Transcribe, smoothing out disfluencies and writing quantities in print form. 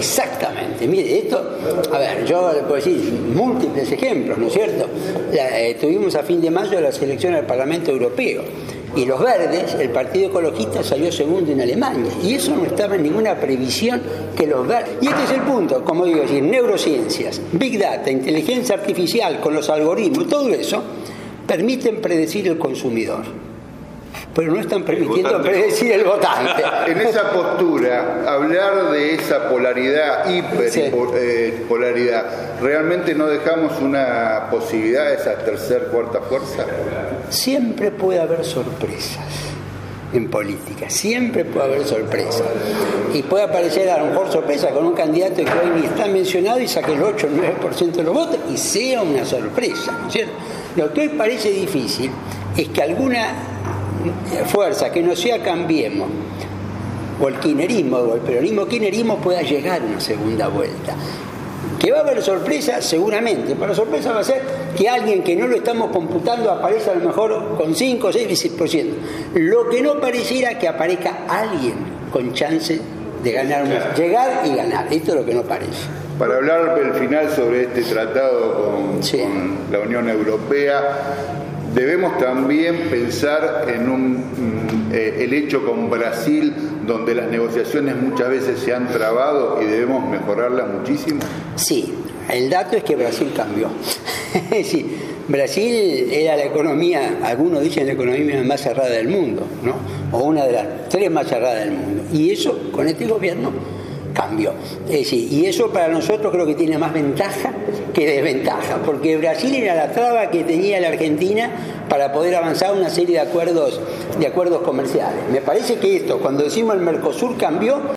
Exactamente. Mire, esto, a ver, yo le puedo decir múltiples ejemplos, ¿no es cierto? Tuvimos a fin de mayo las elecciones al Parlamento Europeo. Y los verdes, el Partido Ecologista salió segundo en Alemania. Y eso no estaba en ninguna previsión que los verdes... Y este es el punto, como digo, decir, neurociencias, Big Data, inteligencia artificial con los algoritmos, todo eso permiten predecir el consumidor. Pero no están permitiendo predecir el votante. En esa postura, hablar de esa polaridad, hiperpolaridad, ¿realmente no dejamos una posibilidad de esa cuarta fuerza? Siempre puede haber sorpresas en política, siempre puede haber sorpresas. Y puede aparecer a lo mejor sorpresa con un candidato que hoy ni está mencionado y saque el 8 o el 9% de los votos y sea una sorpresa, ¿no es cierto? Lo que hoy parece difícil es que alguna fuerza que no sea Cambiemos o el kirchnerismo o el peronismo-kirchnerismo pueda llegar a una segunda vuelta. Que va a haber sorpresa, seguramente, pero la sorpresa va a ser que alguien que no lo estamos computando aparezca a lo mejor con 5, 6, 10%. Lo que no pareciera que aparezca alguien con chance de ganar, llegar y ganar. Esto es lo que no parece. Para hablar del final sobre este tratado con la Unión Europea, debemos también pensar en el hecho con Brasil, donde las negociaciones muchas veces se han trabado y debemos mejorarlas muchísimo. Sí, el dato es que Brasil cambió. Sí, Brasil era la economía, algunos dicen la economía más cerrada del mundo, ¿no? O una de las 3 más cerradas del mundo. Y eso, con este gobierno, cambió. Es decir, y eso para nosotros creo que tiene más ventaja que desventaja, porque Brasil era la traba que tenía la Argentina para poder avanzar una serie de acuerdos comerciales. Me parece que esto, cuando decimos el Mercosur cambió,